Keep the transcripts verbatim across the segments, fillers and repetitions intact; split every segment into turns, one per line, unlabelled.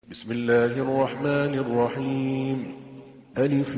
بسم الله الرحمن الرحيم. ألف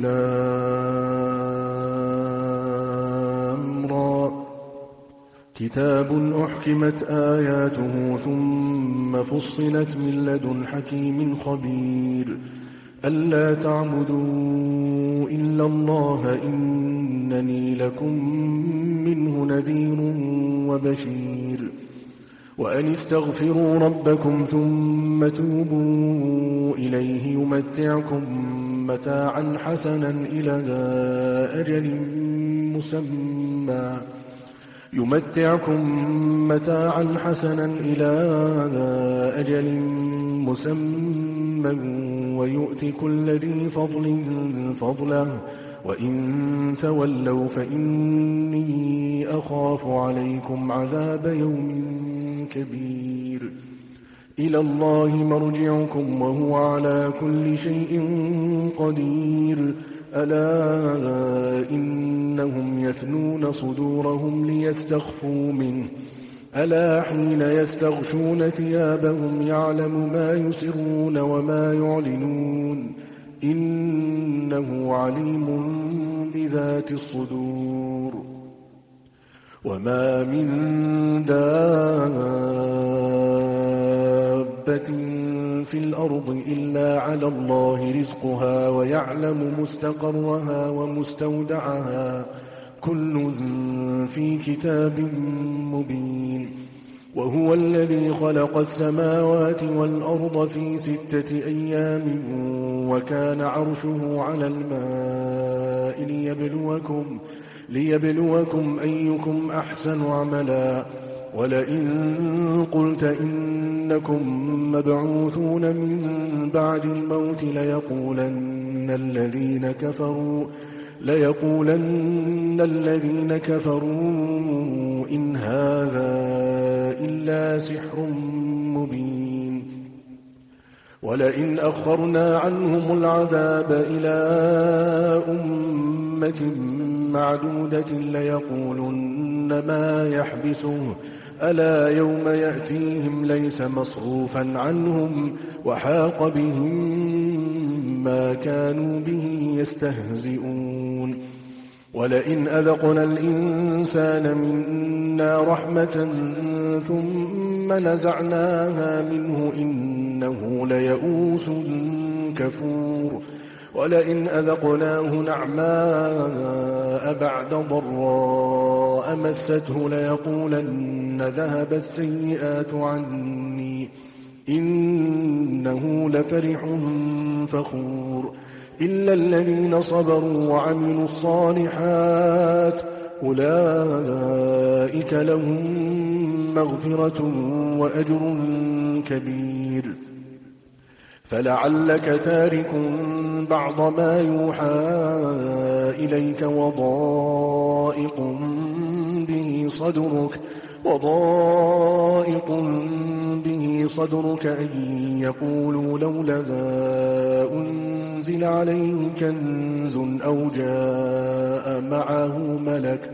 لام را. كتاب أحكمت آياته ثم فصلت من لدن حكيم خبير ألا تعبدوا إلا الله إنني لكم منه نذير وبشير وأن استغفروا ربكم ثم توبوا إليه يمتعكم متاعا حسنا إلى أجل مسمى يمتعكم متاعا حسنا إلى أجل مسمى ويؤتي كل ذي فضل فضله وإن تولوا فإني أخاف عليكم عذاب يوم كبير. إلى الله مرجعكم وهو على كل شيء قدير. ألا إنهم يثنون صدورهم ليستخفوا منه ألا حين يستغشون ثيابهم يعلم ما يسرون وما يعلنون إنه عليم بذات الصدور. وما من دابة في الأرض إلا على الله رزقها ويعلم مستقرها ومستودعها كل في كتاب مبين. وهو الذي خلق السماوات والأرض في ستة أيام وكان عرشه على الماء ليبلوكم, ليبلوكم أيكم أحسن عملا. ولئن قلت إنكم مبعوثون من بعد الموت ليقولن الذين كفروا ليقولن الذين كفروا إن هذا إلا سحر مبين. ولئن أخرنا عنهم العذاب إلى أمة معدودة ليقولن ما يحبسه ألا يوم يأتيهم ليس مصروفا عنهم وحاق بهم ما كانوا به يستهزئون. ولئن أذقنا الإنسان منا رحمة ثم نزعناها منه إنه ليئوس كفور. ولئن أذقناه نعماء بعد ضراء مسته ليقولن ذهب السيئات عني إنه لفرح فخور. إلا الذين صبروا وعملوا الصالحات أولئك لهم مغفرة وأجر كبير. فلعلك تارك بعض ما يوحى إليك وضائق به صدرك وضائق به صدرك أن يقولوا لولا أنزل عليه كنز أو جاء معه ملك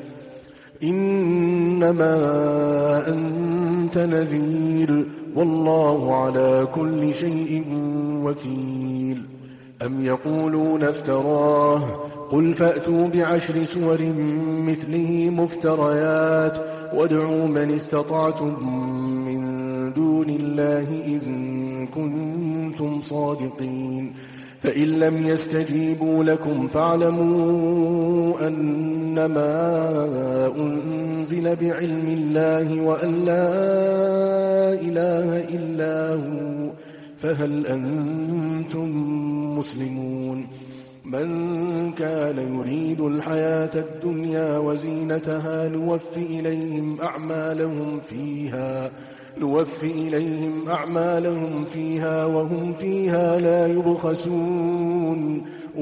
إنما أنت نذير والله على كل شيء وكيل. أم يقولون افتراه قل فأتوا بعشر سور مثله مفتريات وادعوا من استطعتم من دون الله إن كنتم صادقين. فإن لم يستجيبوا لكم فاعلموا أنما أنزل بعلم الله وأن لا إله إلا هو فهل أنتم مسلمون. من كان يريد الحياة الدنيا وزينتها نوفي إليهم أعمالهم فيها نوفي إليهم أعمالهم فيها وهم فيها لا يبخسون.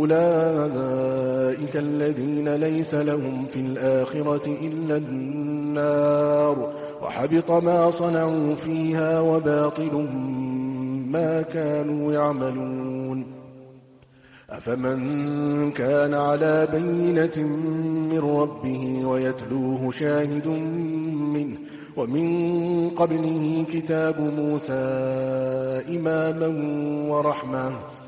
أولئك الذين ليس لهم في الآخرة إلا النار وحبط ما صنعوا فيها وباطل ما كانوا يعملون. أفمن كان على بينة من ربه ويتلوه شاهد منه ومن قبله كتاب موسى إماما ورحمة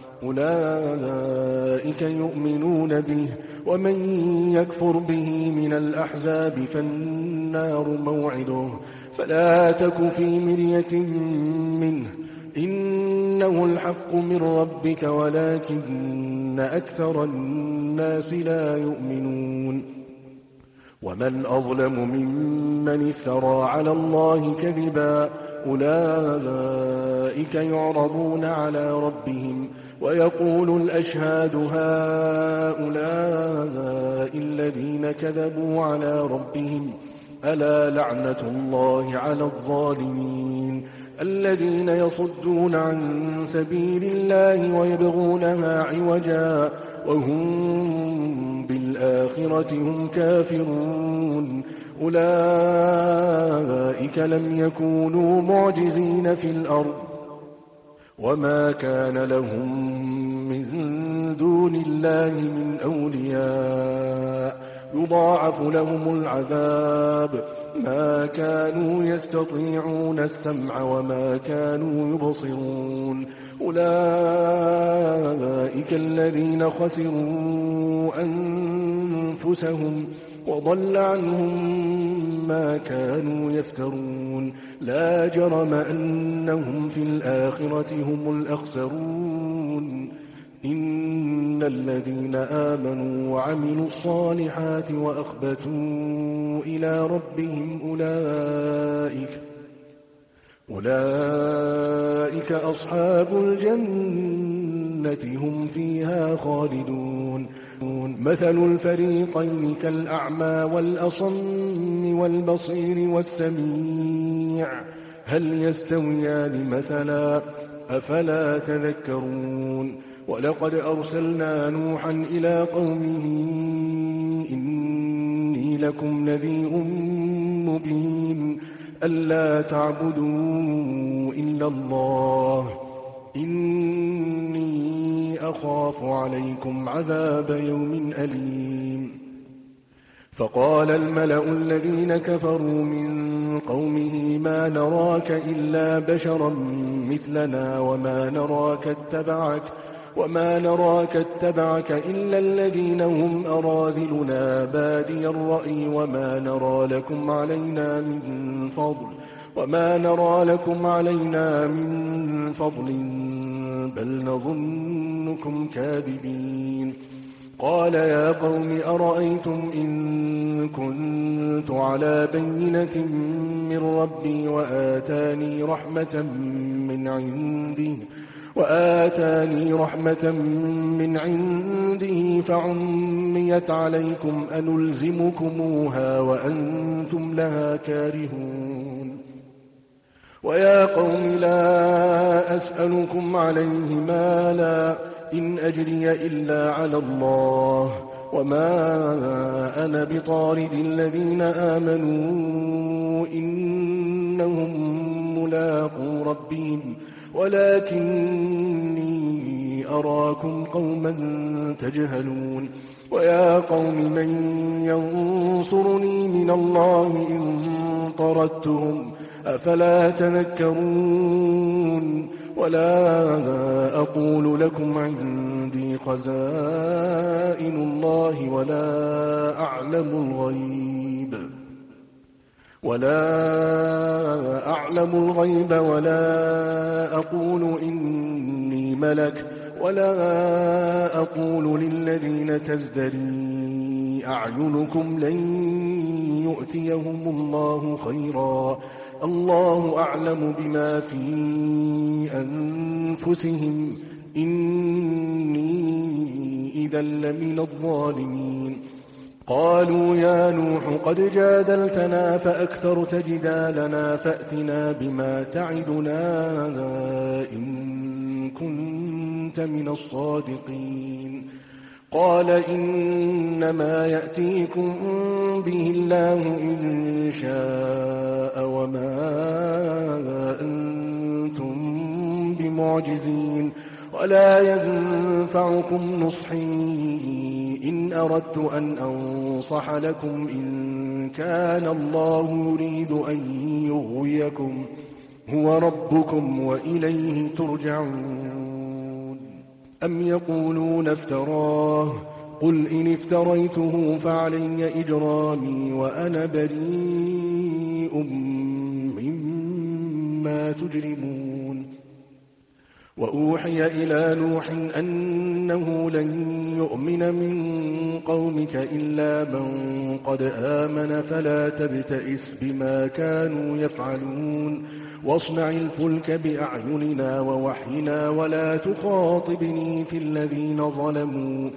أولئك يؤمنون به ومن يكفر به من الأحزاب فالنار موعده فلا تك في مرية منه إنه الحق من ربك ولكن أكثر الناس لا يؤمنون ومن أظلم ممن افترى على الله كذبا أولئك يعرضون على ربهم ويقول الأشهاد هؤلاء الذين كذبوا على ربهم ألا لعنة الله على الظالمين الذين يصدون عن سبيل الله ويبغونها عوجا وهم بالآخرة هم كافرون أولئك لم يكونوا معجزين في الأرض وما كان لهم من دون الله من أولياء يضاعف لهم العذاب ما كانوا يستطيعون السمع وما كانوا يبصرون أولئك الذين خسروا أنفسهم وضل عنهم ما كانوا يفترون لا جرم أنهم في الآخرة هم الأخسرون إن الذين آمنوا وعملوا الصالحات وأخبتوا إلى ربهم أولئك أولئك أصحاب الجنة هم فيها خالدون مثل الفريقين كالأعمى والأصم والبصير والسميع هل يستويان مثلا أفلا تذكرون ولقد أرسلنا نوحا إلى قومه إني لكم نذير مبين ألا تعبدوا إلا الله إني أخاف عليكم عذاب يوم أليم فقال الملأ الذين كفروا من قومه ما نراك إلا بشرا مثلنا وما نراك اتبعك وما نراك اتبعك إلا الذين هم أراذلنا بادي الرأي وما نرى لكم علينا من فضل وما نرى لكم علينا من فضل بل نظنكم كاذبين قال يا قوم أرأيتم إن كنت على بينة من ربي وآتاني رحمة من عنده وآتاني رحمة من عنده فعميت عليكم أنلزمكموها وأنتم لها كارهون ويا قوم لا أسألكم عليه مالا إن أجري إلا على الله وما أنا بطارد الذين آمنوا إنهم ملاقو ربهم ولكني أراكم قوما تجهلون ويا قوم من ينصرني من الله إن طردتهم أفلا تذكرون ولا أقول لكم عندي خزائن الله ولا أعلم الغيب ولا أعلم الغيب ولا أقول إني ملك ولا أقول للذين تزدري أعينكم لن يؤتيهم الله خيرا الله أعلم بما في أنفسهم إني إذا لمن الظالمين قالوا يا نوح قد جادلتنا فأكثرت جدالنا فأتنا بما تعدنا إن كنت من الصادقين قال إنما يأتيكم به الله إن شاء وما أنتم معجزين ولا ينفعكم نصحي إن أردت أن أنصح لكم إن كان الله يريد أن يغويكم هو ربكم وإليه ترجعون. أم يقولون افتراه قل إن افتريته فعلي إجرامي وأنا بريء مما تجرمون. وأوحي إلى نوح أنه لن يؤمن من قومك إلا من قد آمن فلا تبتئس بما كانوا يفعلون واصنع الفلك بأعيننا ووحينا ولا تخاطبني في الذين ظلموا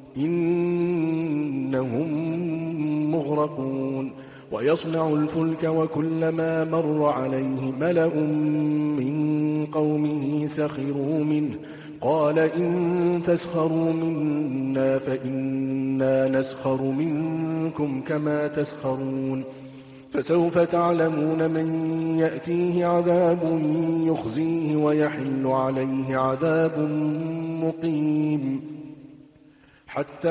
إنهم مغرقون. ويصنع الفلك وكلما مر عليه ملأ من قومه سخروا منه قال إن تسخروا منا فإنا نسخر منكم كما تسخرون. فسوف تعلمون من يأتيه عذاب يخزيه ويحل عليه عذاب مقيم. حتى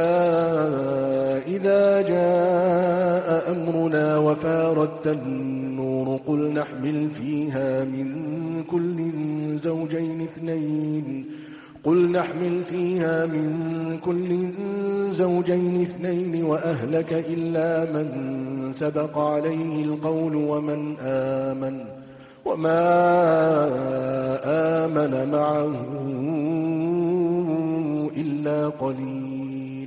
إذا جاء أمرنا وفارت النور قل نحمل فيها من كل زوجين اثنين قل نحمل فيها من كل زوجين اثنين وأهلك إلا من سبق عليه القول ومن آمن وما آمن معه إلا قليل.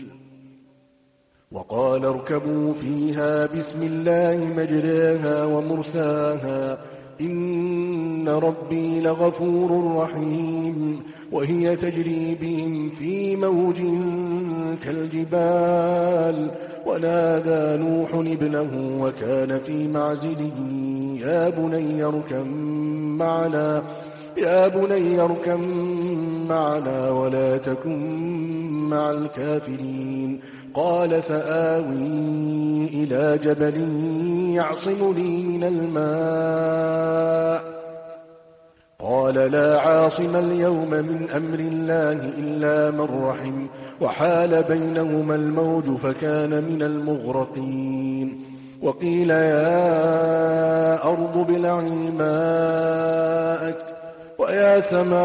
وقال اركبوا فيها بسم الله مجراها ومرساها إن ربي لغفور رحيم. وهي تجري بهم في موج كالجبال ونادى نوح ابنه وكان في معزل يا بني اركب معنا يا بني اركب معنا ولا تكن مع الكافرين. قال سآوي إلى جبل يعصمني من الماء قال لا عاصم اليوم من أمر الله إلا من رحم وحال بينهما الموج فكان من المغرقين. وقيل يا أرض ابلعي ماءك ويا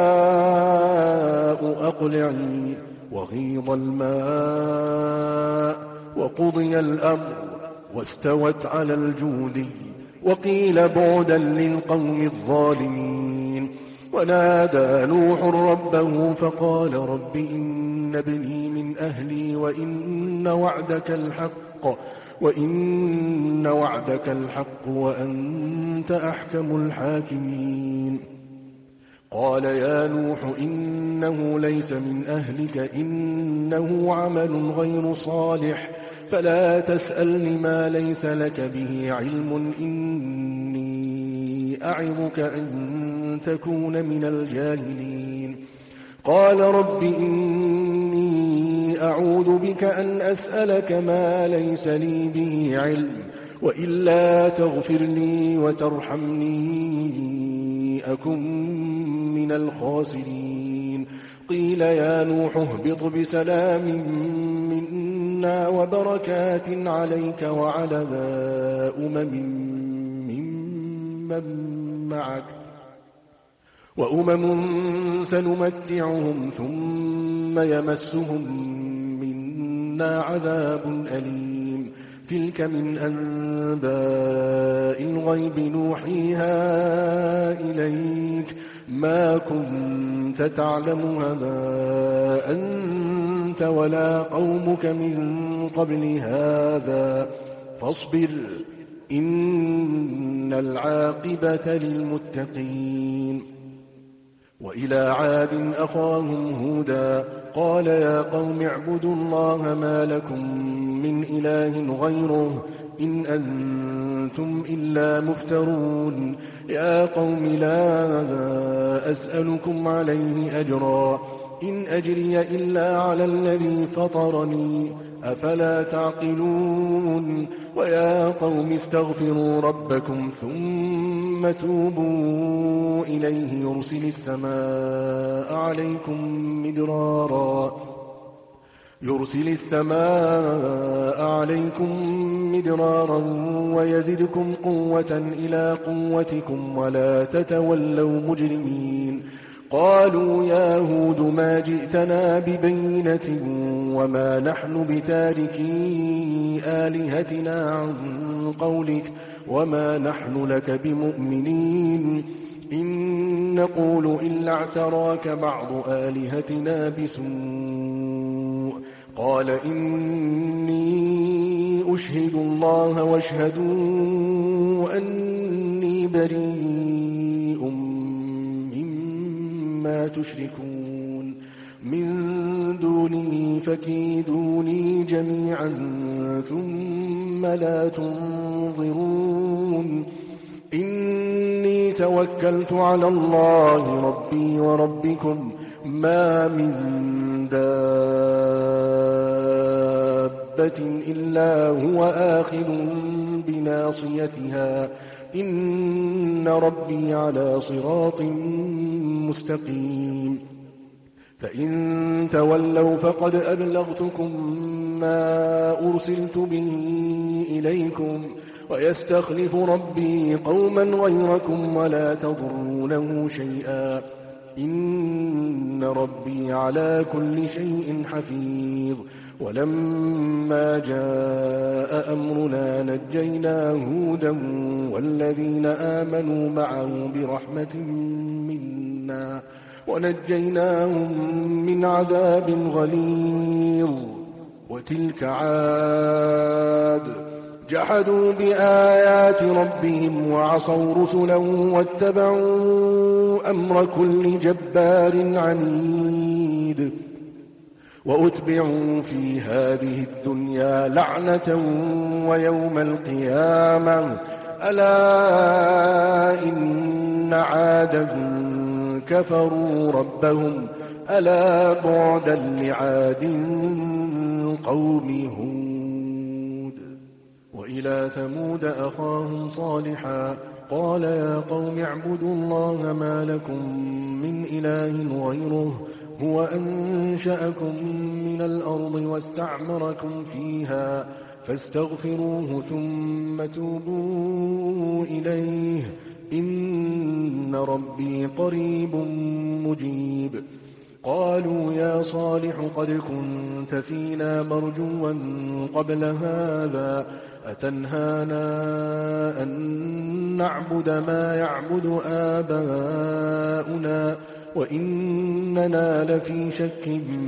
سماء أقلعي وغيض الماء وقضي الأمر واستوت على الجودي وقيل بعدا للقوم الظالمين. ونادى نوح ربه فقال رب إن ابني من أهلي وإن وعدك الحق وإن وعدك الحق وأنت أحكم الحاكمين. قال يا نوح إنه ليس من أهلك إنه عمل غير صالح فلا تسألني ما ليس لك به علم إني أعظك أن تكون من الجاهلين. قال رب إني أعوذ بك أن أسألك ما ليس لي به علم وإلا تغفر لي وترحمني أكن من الخاسرين. قيل يا نوح اهبط بسلام منا وبركات عليك وعلى أمم ممن معك وأمم سنمتعهم ثم يمسهم منا عذاب أليم. تلك من أنباء الغيب نوحيها إليك ما كنت تعلمها أنت ولا قومك من قبل هذا فاصبر إن العاقبة للمتقين. وإلى عاد أخاهم هودا قال يا قوم اعبدوا الله ما لكم من إله غيره إن أنتم إلا مفترون. يا قوم لا أسألكم عليه أجرا إن أجري إلا على الذي فطرني أفلا تعقلون. ويا قوم استغفروا ربكم ثم ثم توبوا إليه يرسل السماء عليكم مدرارا يرسل السماء عليكم مدرارا ويزدكم قوة إلى قوتكم ولا تتولوا مجرمين. قالوا يا هود ما جئتنا ببينة وما نحن بتاركي آلهتنا عن قولك وما نحن لك بمؤمنين إن نقول إلا اعتراك بعض آلهتنا بسوء. قال إني أشهد الله واشهدوا أني بريء مما تشركون من دونه فكيدوني جميعا ثم لا تنظرون. إني توكلت على الله ربي وربكم ما من دابة إلا هو آخذ بناصيتها إن ربي على صراط مستقيم. فإن تولوا فقد أبلغتكم ما أرسلت به إليكم ويستخلف ربي قوما غيركم ولا تضرونه شيئا إن ربي على كل شيء حفيظ. ولما جاء أمرنا نجينا هودا والذين آمنوا معه برحمة منا ونجيناهم من عذاب غليظ. وتلك عاد جحدوا بآيات ربهم وعصوا رسلا واتبعوا أمر كل جبار عنيد. وأتبعوا في هذه الدنيا لعنة ويوم القيامة ألا إن عادا كفروا ربهم ألا بعدا لعاد قوم هود. وإلى ثمود أخاهم صالحا قال يا قوم اعبدوا الله ما لكم من إله غيره هو أنشأكم من الأرض واستعمركم فيها فاستغفروه ثم توبوا إليه إن ربي قريب مجيب. قالوا يا صالح قد كنت فينا مرجوا قبل هذا أتنهانا أن نعبد ما يعبد آباؤنا وإننا لفي شك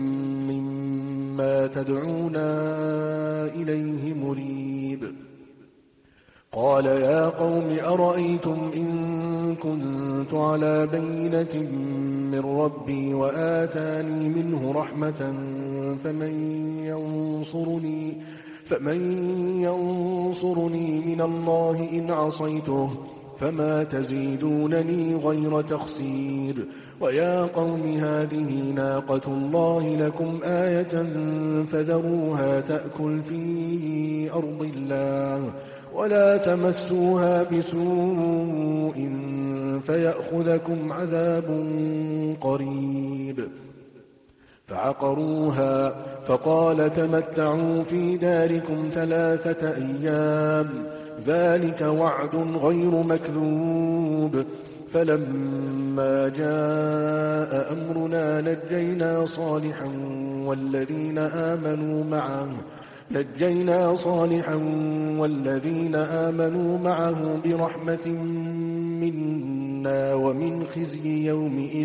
مما تدعونا إليه مريب. قال يا قوم أرأيتم إن كنت على بينة من ربي وآتاني منه رحمة فمن ينصرني, فمن ينصرني من الله إن عصيته فما تزيدونني غير تخسير. ويا قوم هذه ناقة الله لكم آية فذروها تأكل في أرض الله ولا تمسوها بسوء فيأخذكم عذاب قريب. فعقروها فقال تمتعوا في داركم ثلاثة أيام ذلك وعد غير مكذوب. فلما جاء أمرنا نجينا صالحا والذين آمنوا معه نجينا صالحا والذين آمنوا معه برحمة منا ومن خزي يومئذ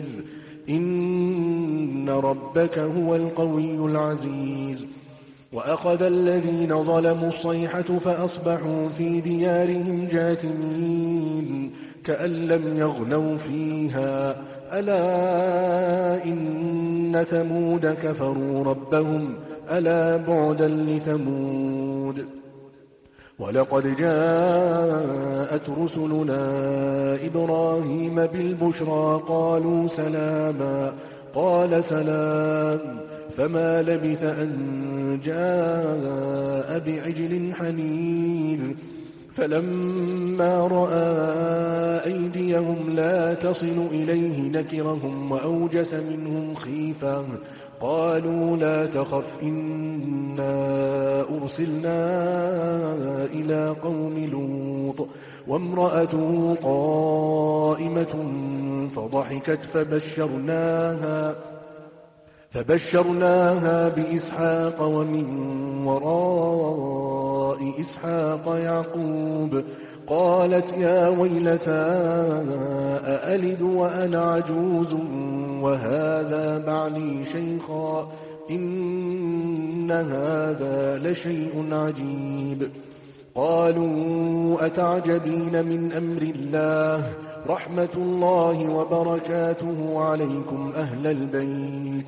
إن ربك هو القوي العزيز. وأخذ الذين ظلموا الصيحة فأصبحوا في ديارهم جاثمين كأن لم يغنوا فيها ألا إن ثمود كفروا ربهم ألا بعدا لثمود. ولقد جاءت رسلنا إبراهيم بالبشرى قالوا سلاما قال سلام فما لبث أن جاء بعجل حنيذ فلما رأى أيديهم لا تصل إليه نكرهم وأوجس منهم خيفة قالوا لا تخف إنا أرسلنا إلى قوم لوط وامرأته قائمة فضحكت فبشرناها فبشرناها بإسحاق ومن وراء إسحاق يعقوب قالت يا ويلتى أألد وأنا عجوز وهذا بعلي شيخا إن هذا لشيء عجيب قالوا أتعجبين من أمر الله رحمة الله وبركاته عليكم أهل البيت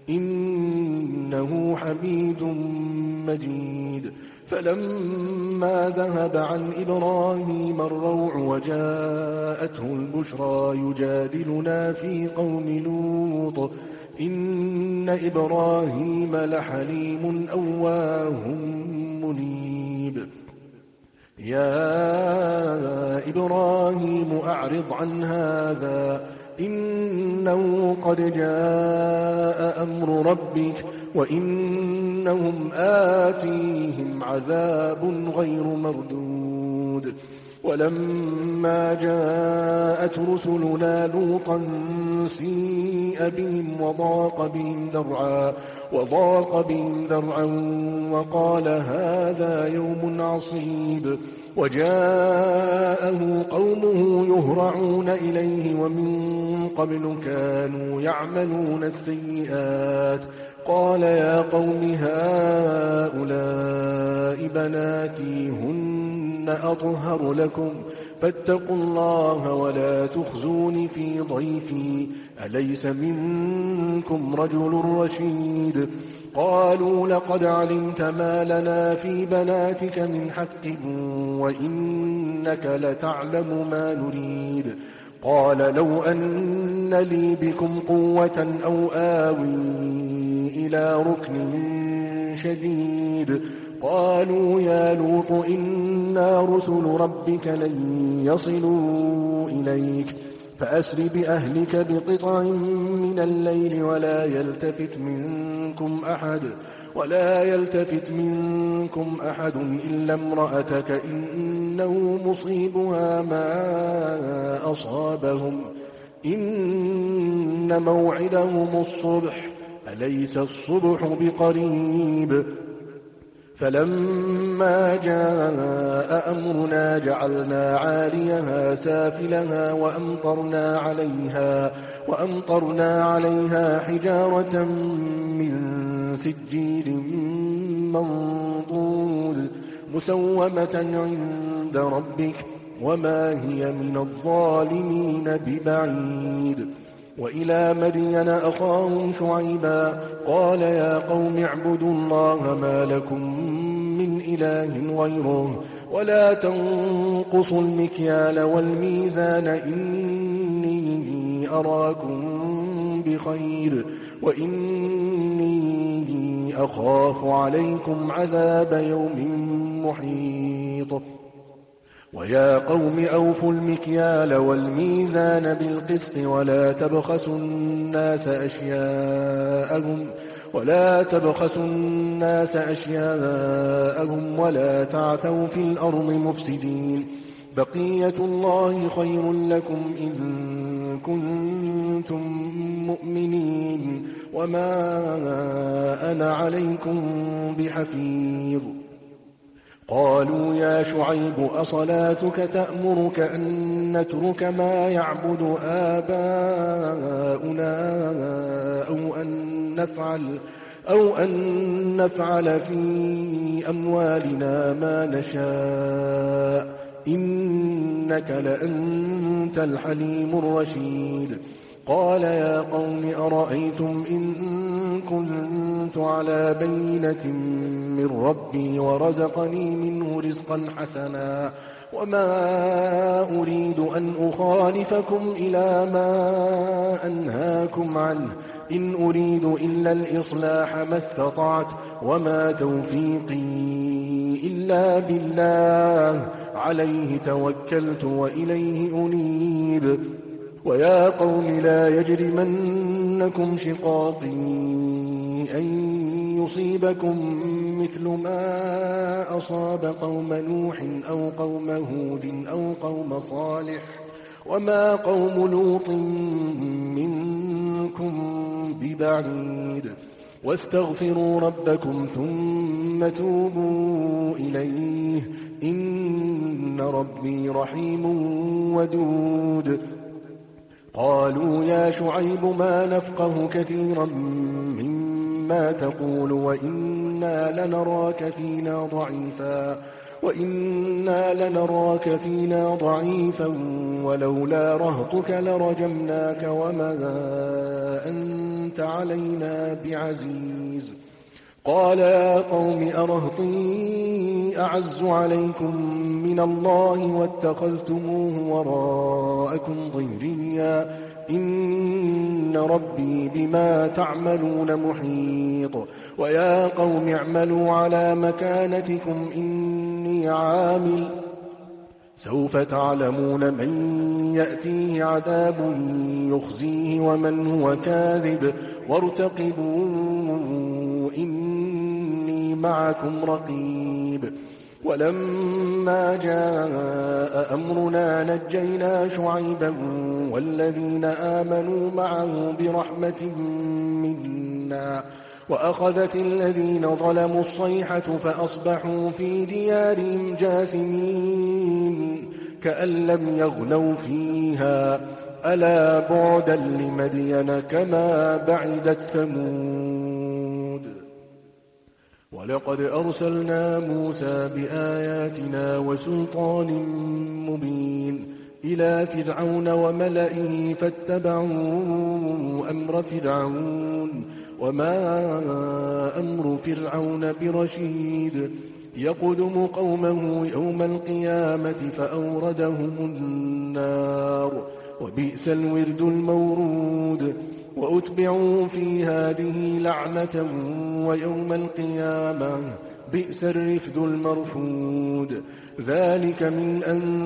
إنه حميد مجيد فلما ذهب عن إبراهيم الروع وجاءته البشرى يجادلنا في قوم لوط إن إبراهيم لحليم أواه منيب يا إبراهيم أعرض عن هذا إنه قد جاء أمر ربك وإنهم آتيهم عذاب غير مردود ولما جاءت رسلنا لوطا سيء بهم وضاق بهم ذرعا وضاق بهم ذرعا وقال هذا يوم عصيب وجاءه قومه يهرعون إليه ومن قبل كانوا يعملون السيئات قال يا قوم هؤلاء بناتي هن أطهر لكم فاتقوا الله ولا تخزون في ضيفي أليس منكم رجل رشيد قالوا لقد علمت ما لنا في بناتك من حق وإنك لتعلم ما نريد قال لو أن لي بكم قوة أو آوي إلى ركن شديد قالوا يا لوط إنا رسل ربك لن يصلوا إليك فأسر بأهلك بقطع من الليل ولا يلتفت منكم أحد ولا يلتفت منكم أحد إلا امرأتك إنه مصيبها ما أصابهم إن موعدهم الصبح أليس الصبح بقريب فلما جاء أمرنا جعلنا عاليها سافلها وأمطرنا عليها وأمطرنا عليها حجارة من سجيل منضود مسومة عند ربك وما هي من الظالمين ببعيد وإلى مدين أخاهم شعيبا قال يا قوم اعبدوا الله ما لكم من إله غيره ولا تنقصوا المكيال والميزان إني أراكم بخير وإني أخاف عليكم عذاب يوم محيط ويا قوم أوفوا المكيال والميزان بالقسط ولا تبخسوا الناس أشياءهم ولا تبخسوا الناس أشياءهم ولا تعثوا في الأرض مفسدين بقية الله خير لكم إن كنتم مؤمنين وما أنا عليكم بحفيظ قالوا يا شعيب أصلاتك تأمرك أن نترك ما يعبد آباؤنا أو أن نفعل أو أن نفعل في أموالنا ما نشاء إنك لأنت الحليم الرشيد قال يا قوم أرأيتم إن كنت على بينة من ربي ورزقني منه رزقا حسنا وما أريد أن أخالفكم إلى ما أنهاكم عنه إن أريد إلا الإصلاح ما استطعت وما توفيقي إلا بالله عليه توكلت وإليه أنيب ويا قوم لا يجرمنكم شقاقي أن يصيبكم مثل ما أصاب قوم نوح أو قوم هود أو قوم صالح وما قوم لوط منكم ببعيد واستغفروا ربكم ثم توبوا إليه إن ربي رحيم ودود قالوا يا شعيب ما نفقه كثيرا مما تقول وإنا لنراك فينا ضعيفا وإنا لنراك فينا ضعيفا ولولا رهطك لرجمناك وما أنت علينا بعزيز قال يا قوم أرهطي أعز عليكم من الله واتخذتموه وراءكم ظهريا إن ربي بما تعملون محيط ويا قوم اعملوا على مكانتكم إني عامل سوف تعلمون من يأتيه عذاب يخزيه ومن هو كاذب وارتقبوا إني معكم رقيب ولما جاء أمرنا نجينا شعيبا والذين آمنوا معه برحمة منا وأخذت الذين ظلموا الصيحة فأصبحوا في ديارهم جاثمين كأن لم يغنوا فيها ألا بعدا لمدين كما بعدت ثمود ولقد أرسلنا موسى بآياتنا وسلطان مبين إلى فرعون وملئه فاتبعوا أمر فرعون وما أمر فرعون برشيد يقدم قومه يوم القيامة فأوردهم النار وبئس الورد المورود وأتبعوا في هذه لعنة ويوم القيامة بئس الرفد المرفود ذلك من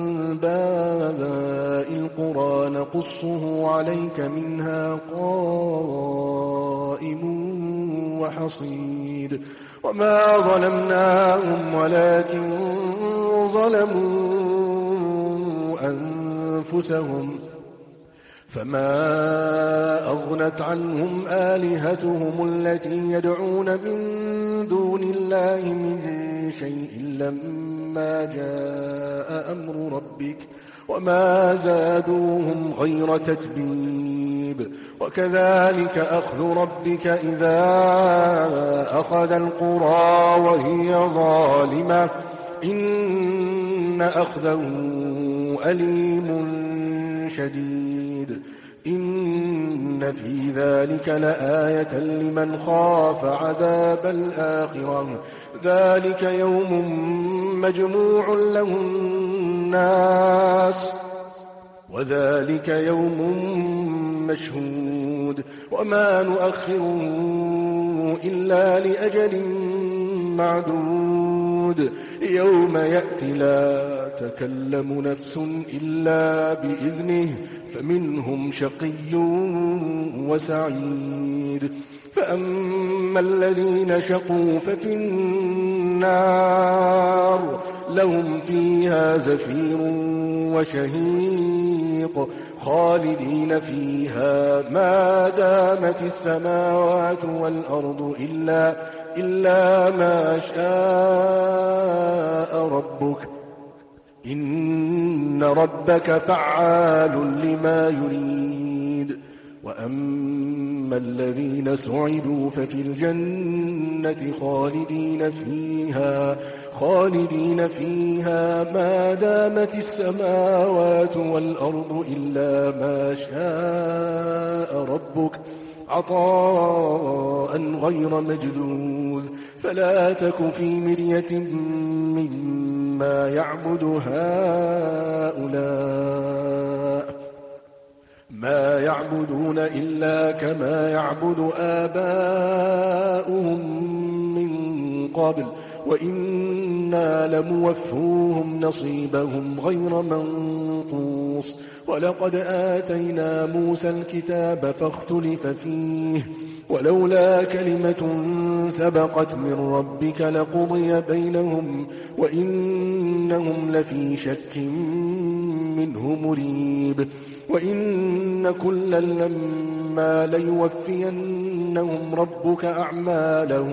أنباء القرى نقصه عليك منها قائم وحصيد وما ظلمناهم ولكن ظلموا أنفسهم فما أغنت عنهم آلهتهم التي يدعون من دون الله من شيء لما جاء أمر ربك وما زادوهم غير تتبيب وكذلك أخذ ربك إذا أخذ القرى وهي ظالمة إن أخذه أليم شديد إن في ذلك لآية لمن خاف عذاب الآخرة ذلك يوم مجموع له الناس وذلك يوم مشهود وما نؤخره إلا لأجل معدود يوم يأتي لا تكلم نفس إلا بإذنه فمنهم شقي وسعيد فأما الذين شقوا ففي النار لهم فيها زفير وشهيق خالدين فيها ما دامت السماوات والأرض إلا, إلا ما شاء ربك إن ربك فعال لما يريد وأما الذين سعدوا ففي الجنة خالدين فيها خالدين فيها ما دامت السماوات والأرض إلا ما شاء ربك عطاء غير مجذوذ فلا تك في مرية مما يعبد هؤلاء ما يعبدون إلا كما يعبد آباؤهم من قبل وإنا لموفوهم نصيبهم غير منقوص ولقد آتينا موسى الكتاب فاختلف فيه ولولا كلمة سبقت من ربك لقضي بينهم وإنهم لفي شك منه مريب وإن كلا لما ليوفينهم ربك أعمالهم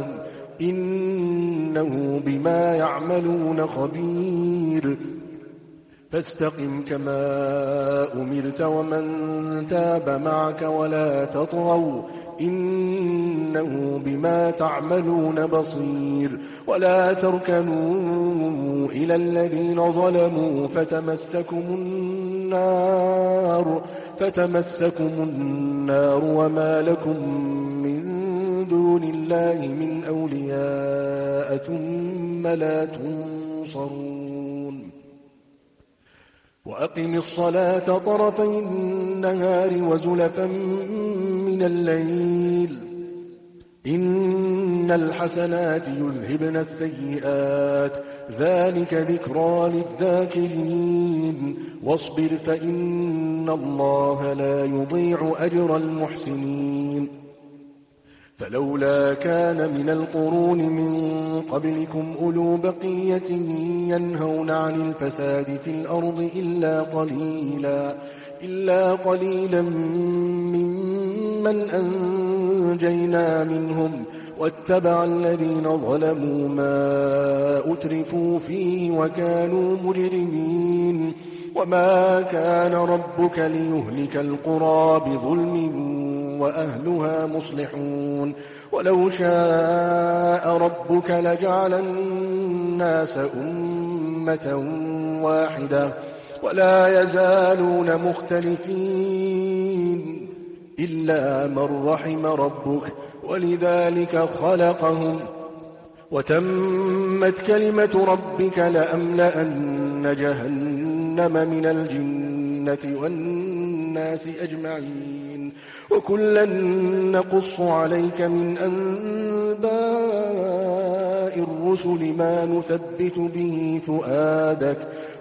إنه بما يعملون خبير فاستقم كما أمرت ومن تاب معك ولا تطغوا إنه بما تعملون بصير ولا تركنوا إلى الذين ظلموا فتمسكم النار فتمسكم النار وما لكم من دون الله من أولياء ثم لا تنصرون وأقم الصلاة طرفي النهار وزلفا من الليل إن الحسنات يذهبن السيئات ذلك ذكرى للذاكرين واصبر فإن الله لا يضيع أجر المحسنين فلولا كان من القرون من قبلكم أولو بقية ينهون عن الفساد في الأرض إلا قليلا إلا قليلا ممن أنجينا منهم واتبع الذين ظلموا ما أترفوا فيه وكانوا مجرمين وما كان ربك ليهلك القرى بظلم وأهلها مصلحون ولو شاء ربك لجعل الناس أمة واحدة ولا يزالون مختلفين إلا من رحم ربك ولذلك خلقهم وتمت كلمة ربك لأملأن جهنم من الجنة والناس أجمعين وكلا نقص عليك من أنباء الرسل ما نثبت به فؤادك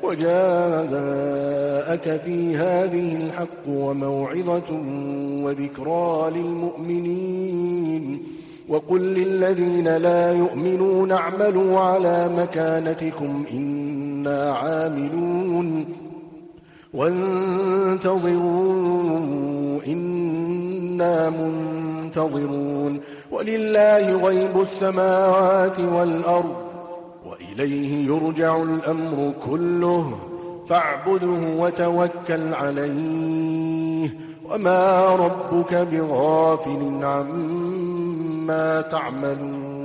وجاءك في هذه الحق وموعظة وذكرى للمؤمنين وقل للذين لا يؤمنون اعملوا على مكانتكم إنا عاملون وانتظروا إنا منتظرون ولله غيب السماوات والأرض وإليه يرجع الأمر كله فاعبده وتوكل عليه وما ربك بغافل عما تعملون